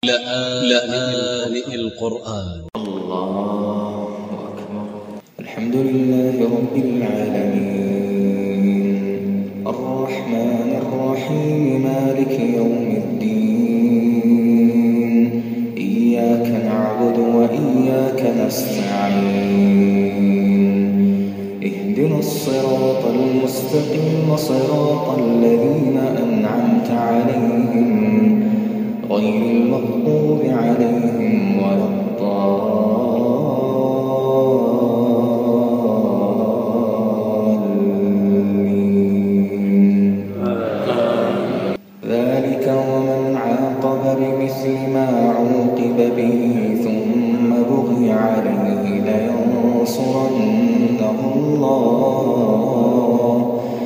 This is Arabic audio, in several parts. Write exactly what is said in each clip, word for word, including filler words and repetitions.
لآن القرآن. الله أكبر. الحمد لله رب العالمين الرحمن الرحيم مالك يوم الدين إياك نعبد وإياك نستعين اهدنا الصراط المستقيم صراط الذين أنعمت عليهم غير المغضوب عليهم ولا الضالين. ذلك ومن عاقب بمثل ما عوقب به ثم بغي عليه لينصرنه الله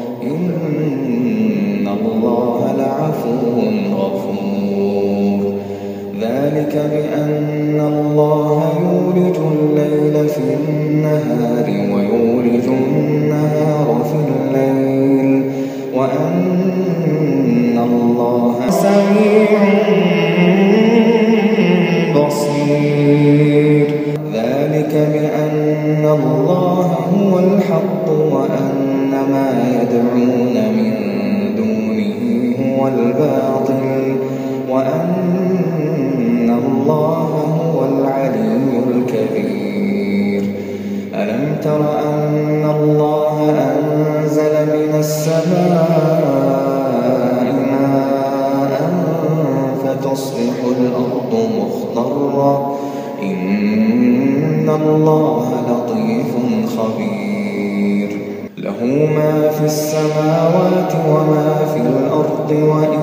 إن الله لعفو غفور. ذلك بأن الله يولج الليل في النهار ويولج النهار في الليل وأن الله سميع بصير. ذلك بأن الله هو الحق وأن ما يدعون من دونه هو الباطل وأن الله هو العلي الكبير. ألم تر أن الله أنزل من السماء ماء فتصبح الأرض مخضرا إن الله لطيف خبير. له ما في السماوات وما في الأرض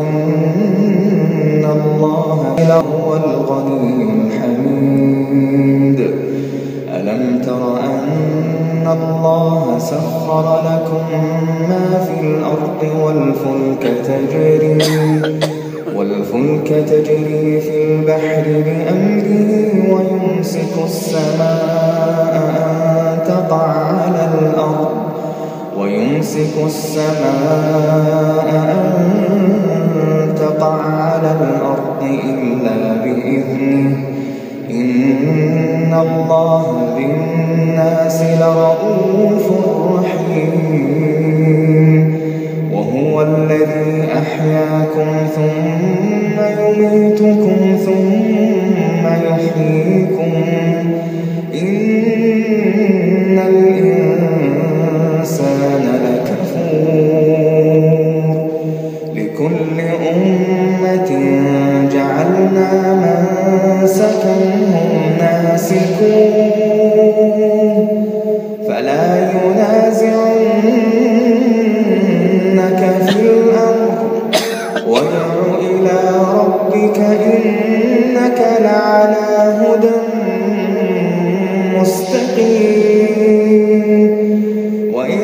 وإن الله لهو الغني الحميد. ألم تر أن الله سخر لكم ما في الأرض والفلك تجري والفلك تجري في البحر بأمره ويمسك السماء أن تقع على الأرض ويمسك السماء أن تقع على الأرض إلا بإذنه إن الله بالناس لرءوف رحيم. وهو الذي أحياكم ثم يميتكم ثم يحييكم إن الإنسان لكفور. لكل أمة جعلنا منسكا هم ناسكوه فلا ينازعنك في الأمر وادع إلى ربك إنك لعلى هدى مستقيم. وإن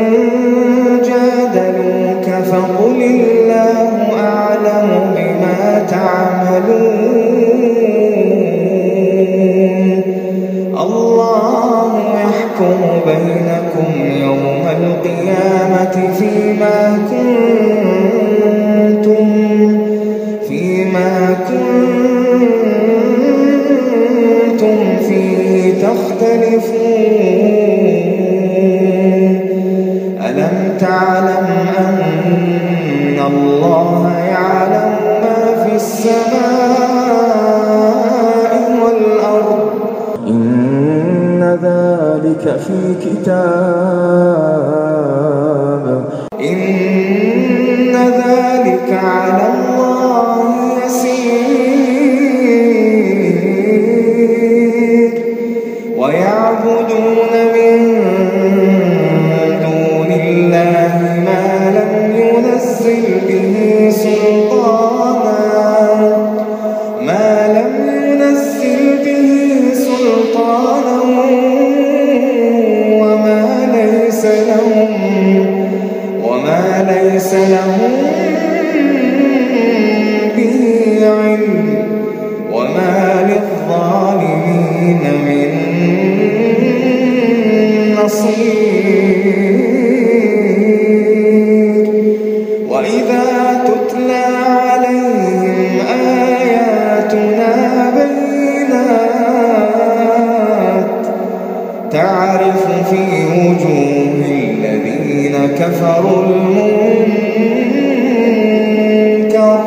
جادلوك فقل الله أعلم بما تعملون الله يحكم بينكم يوم القيامة فيما كنتم فيما كنتم فيه تختلفون. ألم تعلم أن الله يعلم ما في السماء والأرض إن ذلك في كتاب إن ذلك على الله يسير. ويعبدون من دون الله ما لم ينزل به سلطانا ما لم ينزل به سلطانا وما ليس لهم وما ليس لهم به علم وما للظالمين من نصير. وإذا تتلى عليهم آياتنا كفروا المنكر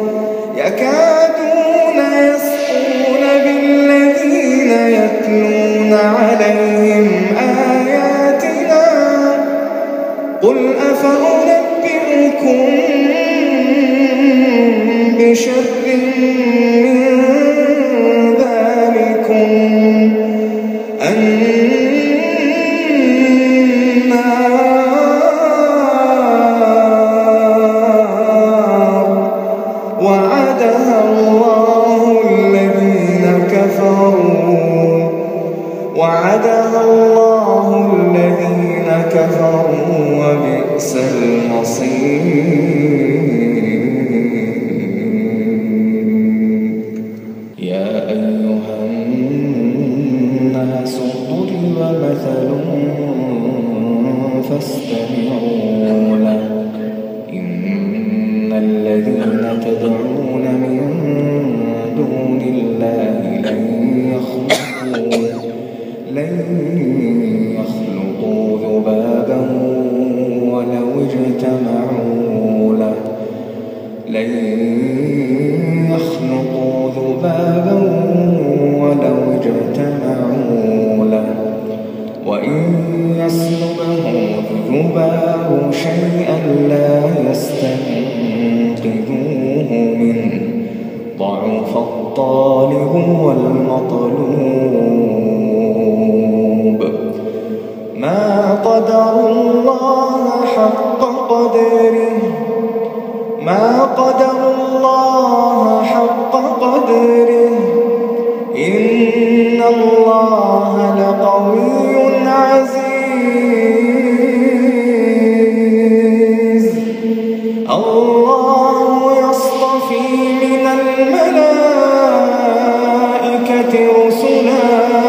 يكادون يسطون بالذين يتلون عليهم آياتنا قل أفأنبئكم بشر من ذلكم النار وعدها الله الذين كفروا وعدها الله الذين كفروا وبئس المصير. يا أيها الناس ضرب مثل فاستمعوا له إن الذين تدعون من دون الله لن يخلقوا لن يخلقوا ذبابا ولو اجتمعوا له لن يخلقوا ذبابا ولو اجتمعوا له وإن يسلبهم الذباب شيئا لا يستنقذوه منه ضعف الطالب والمطلوب ما قدروا الله حق قدره ما قدروا الله حق قدره إن الله لقوي عزيز. الله يصطفي من الملائكة رسلا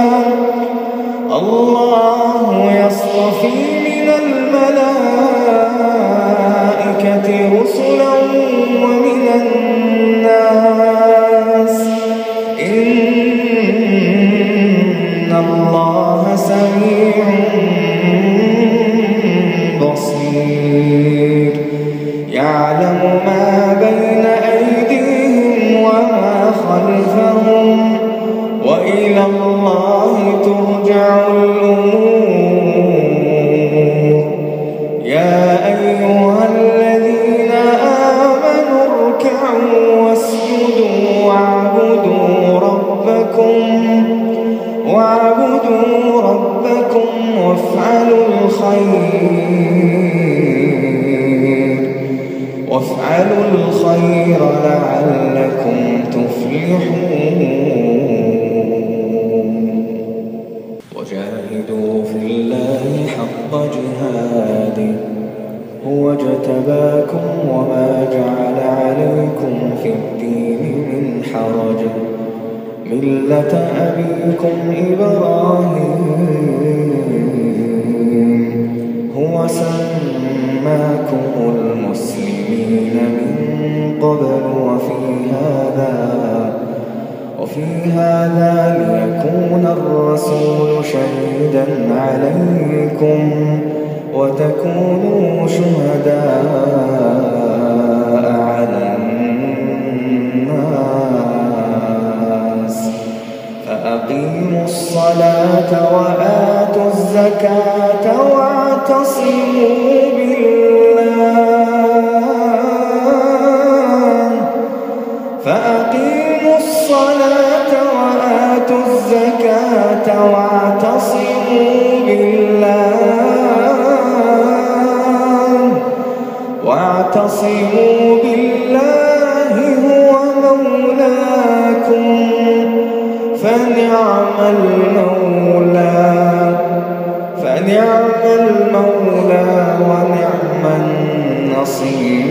الله يصطفي من الملائكة رسلا ومن الناس إن الله سميع بصير يعلم ما بين أيديهم وما خلفهم وإلى الله ترجع الأمور. يا أيها الذين آمنوا اركعوا واسجدوا واعبدوا ربكم واعبدوا ربكم وافعلوا الخير وافعلوا الخير لعلكم تفلحون. وجاهدوا في الله حق جهاده هو اجتباكم وما جعل عليكم في الدين من حرج ملة أبيكم إبراهيم هو سماكم المسلمين من قبل وفي هذا وفي هذا ليكون الرسول شهيدا عليكم وتكونوا شهداء على الناس فأقيموا الصلاة وآتوا الزكاة واعتصموا بالله فأقيموا الصلاة وآتوا الزكاة واعتصموا بالله واعتصموا بالله هو مولاكم فنعم المولى فنعم المولى ونعم النصير.